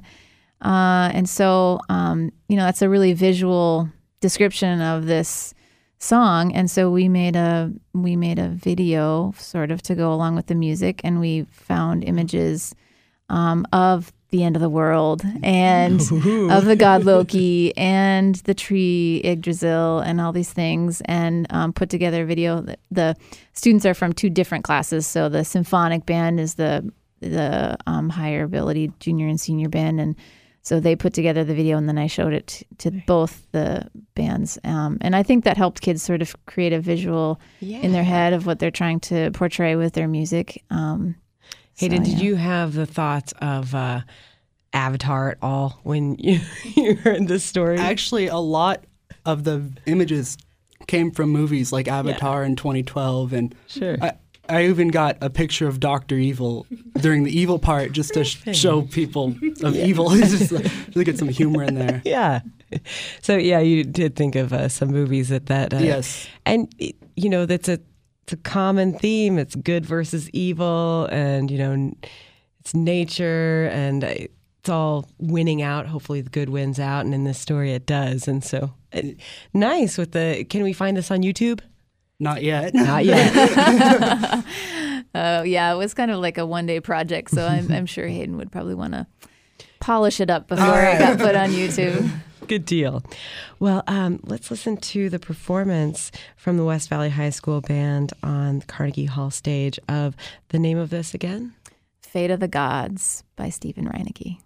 uh, and so, um, you know, that's a really visual description of this song. And so we made a we made a video sort of to go along with the music, and we found images um, of the end of the world and Ooh. Of the god Loki and the tree Yggdrasil and all these things, and um, put together a video. The, the students are from two different classes. So the symphonic band is the the um, higher ability junior and senior band, and so they put together the video, and then I showed it to, to both the bands. Um, and I think that helped kids sort of create a visual yeah. in their head of what they're trying to portray with their music. Um, Hayden, So, did yeah. you have the thoughts of uh, Avatar at all when you, you heard this story? Actually, a lot of the images came from movies like Avatar in twenty twelve, and Sure. I, I even got a picture of Doctor Evil during the evil part just to sh- show people of evil. It's just like, to get some humor in there. Yeah. So yeah, you did think of uh, some movies that that uh, Yes. and you know that's a it's a common theme. It's good versus evil, and you know n- it's nature, and uh, it's all winning out. Hopefully, the good wins out, and in this story, it does. And so, uh, nice with the. Can we find this on YouTube? Not yet. Not yet. Uh, yeah, it was kind of like a one day project, so I'm, I'm sure Hayden would probably want to polish it up before it got put on YouTube. Good deal. Well, um, let's listen to the performance from the West Valley High School Band on the Carnegie Hall stage of the name of this again? Fate of the Gods by Stephen Reinecke.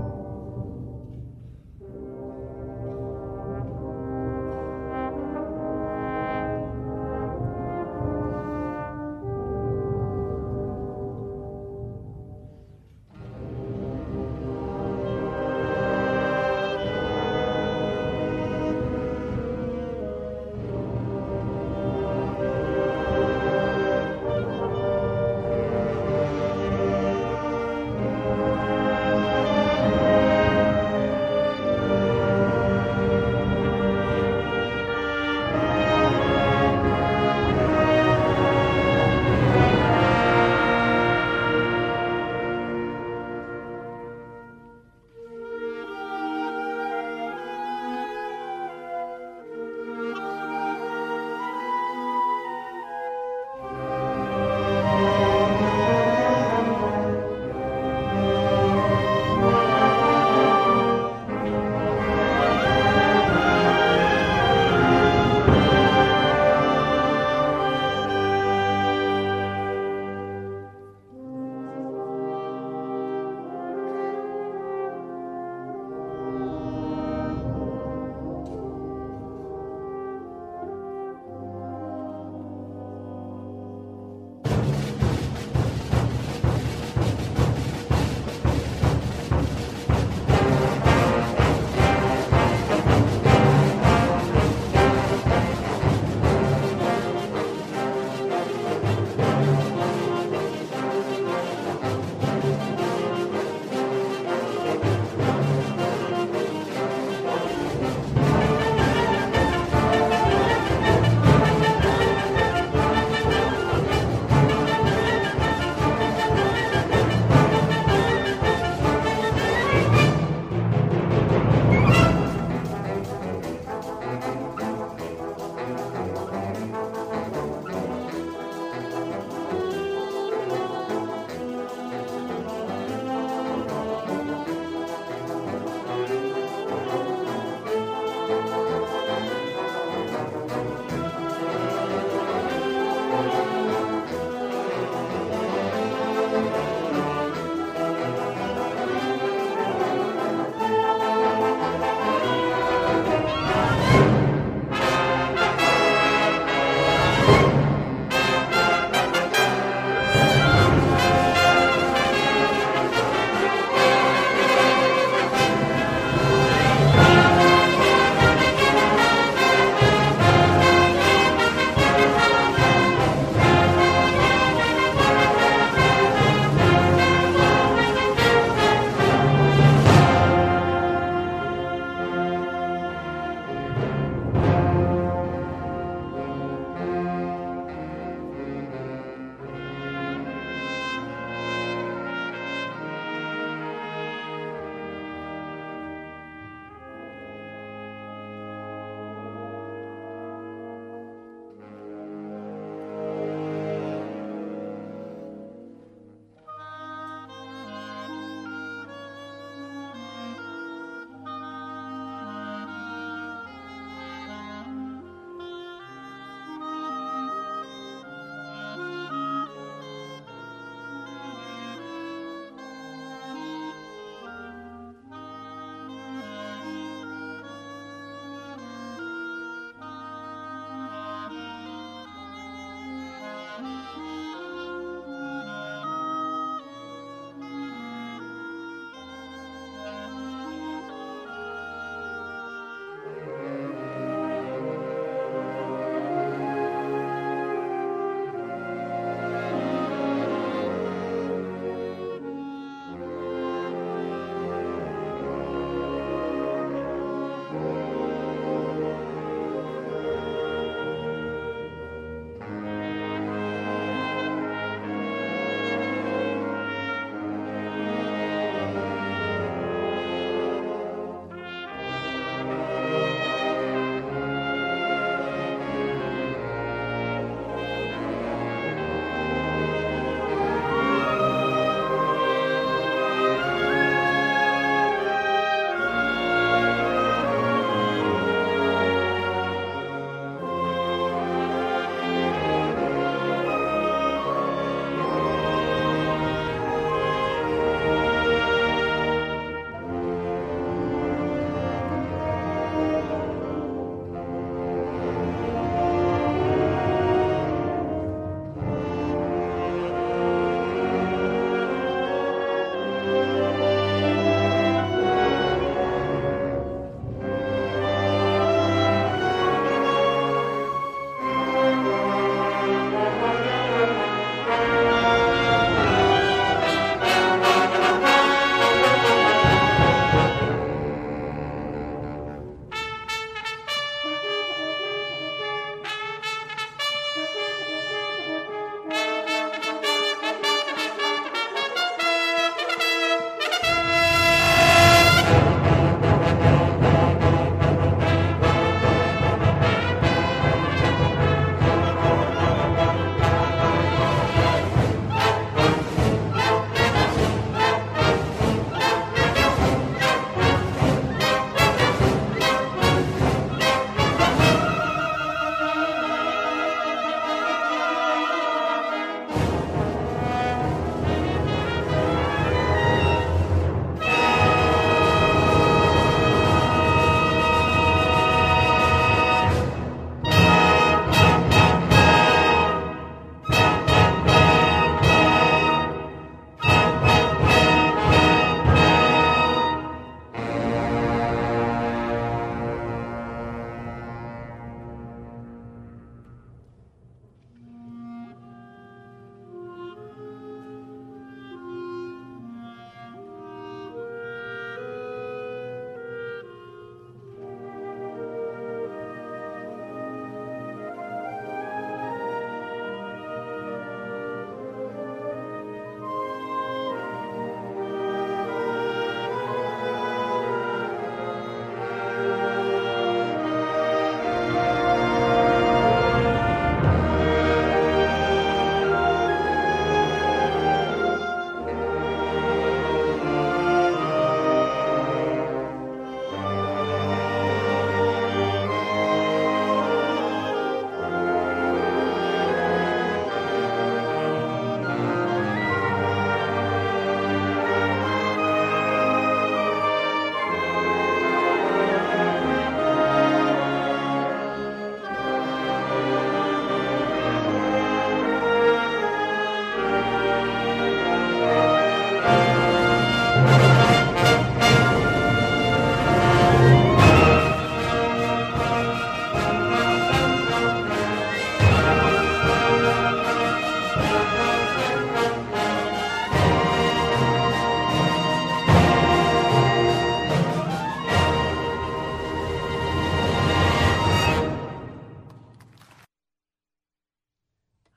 Thank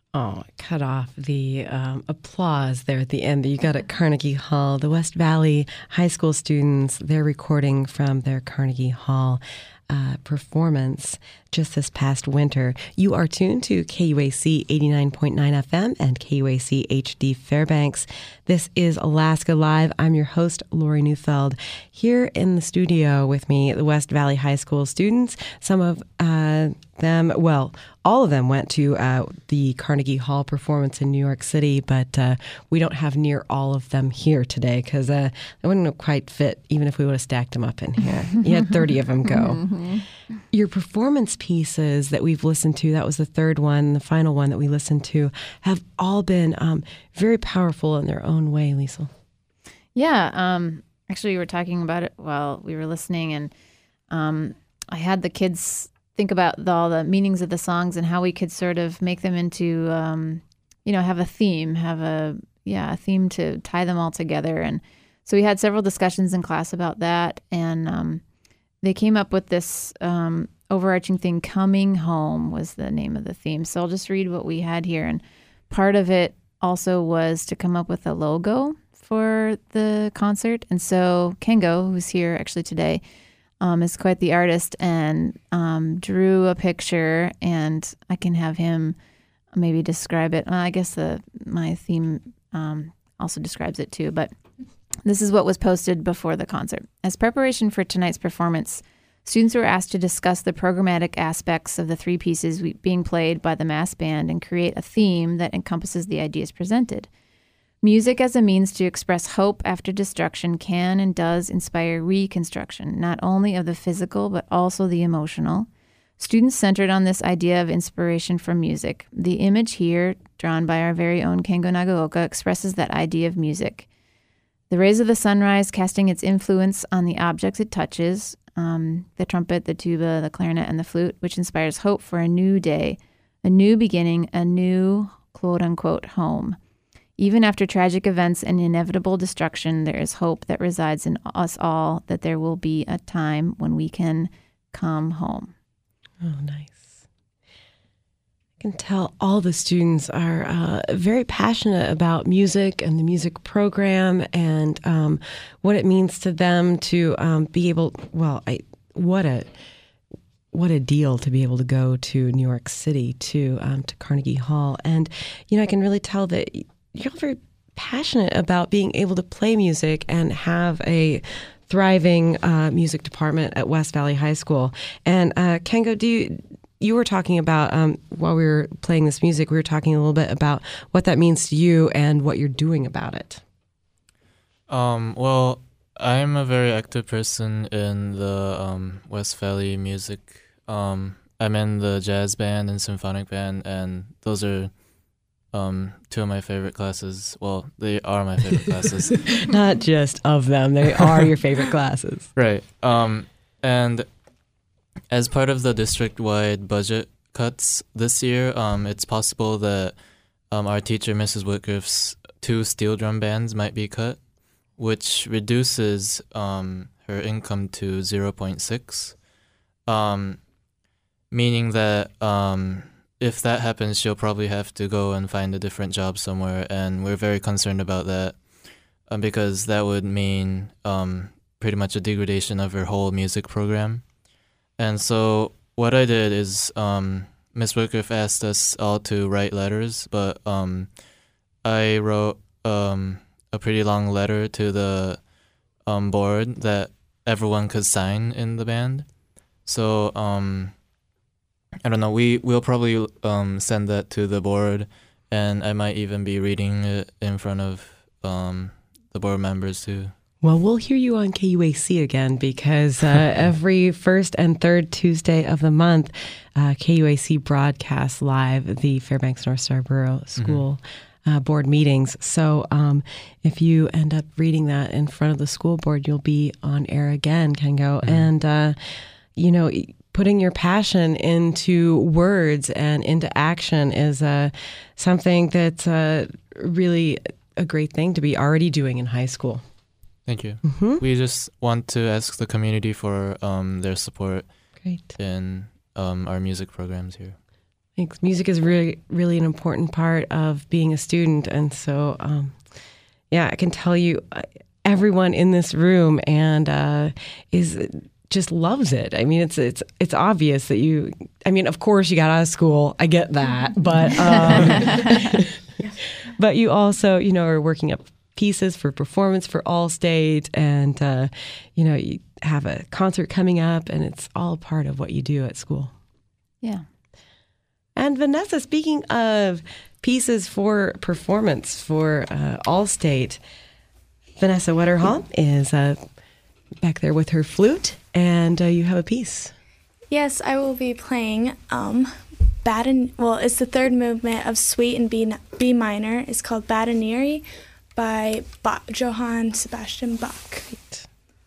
Oh, cut off the um, applause there at the end that you got at Carnegie Hall. The West Valley High School students, they're recording from their Carnegie Hall uh, performance just this past winter. You are tuned to K U A C eighty-nine point nine F M and K U A C H D Fairbanks. This is Alaska Live. I'm your host, Lori Neufeld. Here in the studio with me, the West Valley High School students, some of uh, them, well, all of them went to uh, the Carnegie Hall performance in New York City, but uh, we don't have near all of them here today because uh, they wouldn't have quite fit even if we would have stacked them up in here. You had thirty of them go. Mm-hmm. Your performance pieces that we've listened to, that was the third one, the final one that we listened to, have all been um, very powerful in their own way, Liesl. Yeah. Um, actually, we were talking about it while we were listening, and um, I had the kids think about the, all the meanings of the songs and how we could sort of make them into, um, you know, have a theme, have a, yeah, a theme to tie them all together. And so we had several discussions in class about that. And um, they came up with this um, overarching thing, Coming Home was the name of the theme. So I'll just read what we had here. And part of it also was to come up with a logo for the concert. And so Kengo, who's here actually today, Um, is quite the artist and um, drew a picture, and I can have him maybe describe it. Well, I guess the my theme um, also describes it too, but this is what was posted before the concert. As preparation for tonight's performance, students were asked to discuss the programmatic aspects of the three pieces we, being played by the mass band and create a theme that encompasses the ideas presented. Music as a means to express hope after destruction can and does inspire reconstruction, not only of the physical, but also the emotional. Students centered on this idea of inspiration from music. The image here, drawn by our very own Kengo Nagaoka, expresses that idea of music. The rays of the sunrise casting its influence on the objects it touches, um, the trumpet, the tuba, the clarinet, and the flute, which inspires hope for a new day, a new beginning, a new quote-unquote home. Even after tragic events and inevitable destruction, there is hope that resides in us all, that there will be a time when we can come home. Oh, nice. I can tell all the students are uh, very passionate about music and the music program and um, what it means to them to um, be able, well, I, what a what a deal to be able to go to New York City, to, um, to Carnegie Hall. And, you know, I can really tell that you're very passionate about being able to play music and have a thriving uh, music department at West Valley High School. And uh, Kengo, do you, you were talking about, um, while we were playing this music, we were talking a little bit about what that means to you and what you're doing about it. Um, well, I'm a very active person in the um, West Valley music. Um, I'm in the jazz band and symphonic band, and those are Um, two of my favorite classes. Well, they are my favorite classes. Not just of them, they are your favorite classes. Right. Um, and as part of the district-wide budget cuts this year, um, it's possible that um, our teacher, Missus Whitgriff's two steel drum bands might be cut, which reduces um, her income to zero point six, um, meaning that Um, if that happens, she'll probably have to go and find a different job somewhere, and we're very concerned about that um, because that would mean um, pretty much a degradation of her whole music program. And so what I did is um, Miss Whitgriff asked us all to write letters, but um, I wrote um, a pretty long letter to the um, board that everyone could sign in the band. So Um, I don't know, we, we'll probably um, send that to the board, and I might even be reading it in front of um, the board members too. Well, we'll hear you on K U A C again because uh, every first and third Tuesday of the month, uh, K U A C broadcasts live the Fairbanks North Star Borough School mm-hmm. uh, board meetings. So um, if you end up reading that in front of the school board, you'll be on air again, Kengo. Mm-hmm. And, uh, you know, putting your passion into words and into action is uh, something that's uh, really a great thing to be already doing in high school. Thank you. Mm-hmm. We just want to ask the community for um, their support Great. in um, our music programs here. think music is really, really an important part of being a student. And so, um, yeah, I can tell you, uh, everyone in this room and uh, is just loves it. I mean, it's it's it's obvious that you. I mean, of course, you got out of school. I get that, but um, but you also, you know, are working up pieces for performance for Allstate, and uh, you know, you have a concert coming up, and it's all part of what you do at school. Yeah. And Vanessa, speaking of pieces for performance for uh, Allstate, Vanessa Wetterhall is uh, back there with her flute, and uh, you have a piece. Yes, I will be playing um, Baden. Well, it's the third movement of Suite in B, B minor. It's called Badenieri by ba- Johann Sebastian Bach. Great.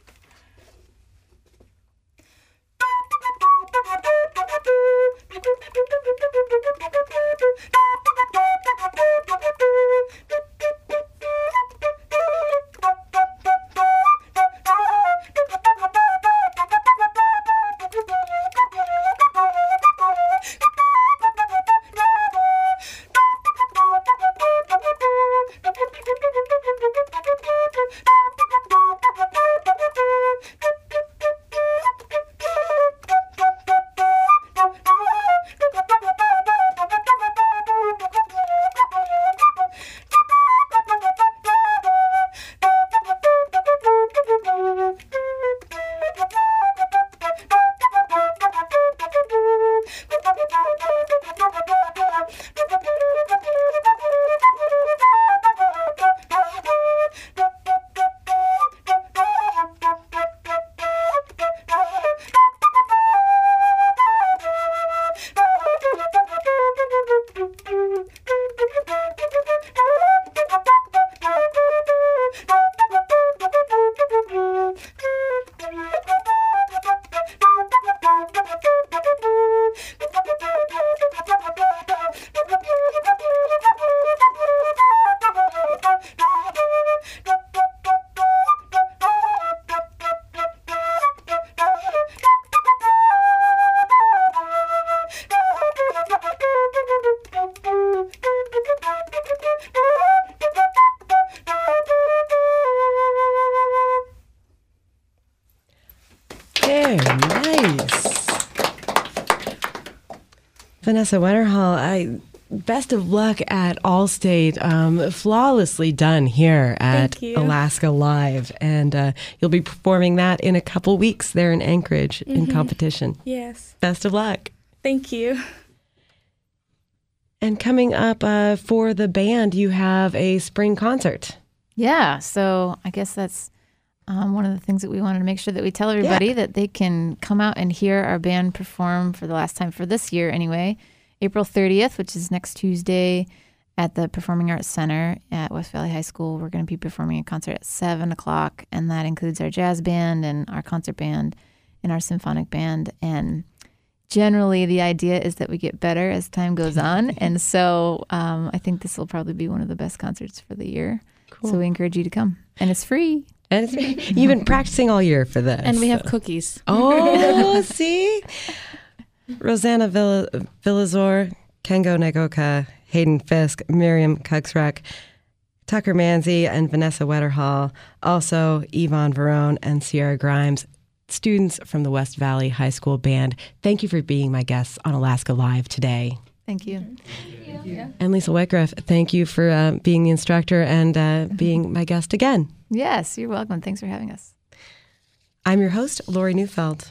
Very nice. Vanessa Wetterhall, I best of luck at Allstate. Um, flawlessly done here at Alaska Live. And uh, you'll be performing that in a couple weeks there in Anchorage mm-hmm. in competition. Yes. Best of luck. Thank you. And coming up uh, for the band, you have a spring concert. Yeah, so I guess that's um, one of the things that we wanted to make sure that we tell everybody yeah. that they can come out and hear our band perform for the last time for this year anyway. April thirtieth, which is next Tuesday at the Performing Arts Center at West Valley High School. We're going to be performing a concert at seven o'clock, and that includes our jazz band and our concert band and our symphonic band. And generally, the idea is that we get better as time goes on, and so um, I think this will probably be one of the best concerts for the year. Cool. So we encourage you to come, and it's free. And it's free. You've been practicing all year for this. And we have so. cookies. Oh, see? Rosanna Villa, Villazor, Kengo Nagoka, Hayden Fisk, Miriam Kugsrek, Tucker Manzi, and Vanessa Wetterhall. Also, Yvonne Verone and Sierra Grimes, students from the West Valley High School Band. Thank you for being my guests on Alaska Live today. Thank you. Thank you. And Lisa Whitgriff, thank you for uh, being the instructor and uh, being my guest again. Yes, you're welcome. Thanks for having us. I'm your host, Lori Neufeld.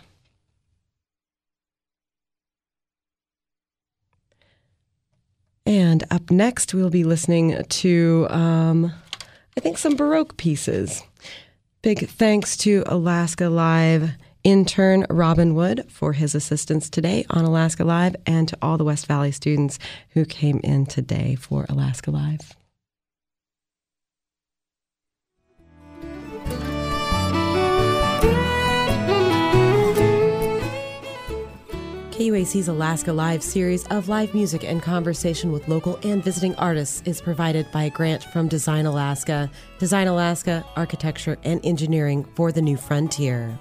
And up next, we'll be listening to, um, I think, some Baroque pieces. Big thanks to Alaska Live intern Robin Wood for his assistance today on Alaska Live, and to all the West Valley students who came in today for Alaska Live. K U A C's Alaska Live series of live music and conversation with local and visiting artists is provided by a grant from Design Alaska. Design Alaska, architecture and engineering for the new frontier.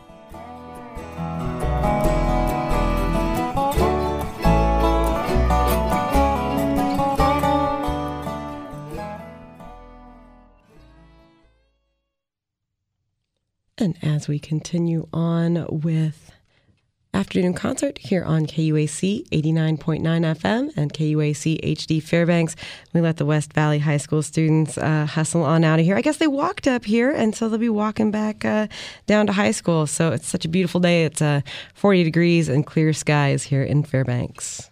seven as we continue on with afternoon concert here on K U A C eighty-nine point nine F M and K U A C H D Fairbanks. We let the West Valley High School students uh, hustle on out of here. I guess they walked up here, and so they'll be walking back uh, down to high school. So it's such a beautiful day. It's uh, forty degrees and clear skies here in Fairbanks.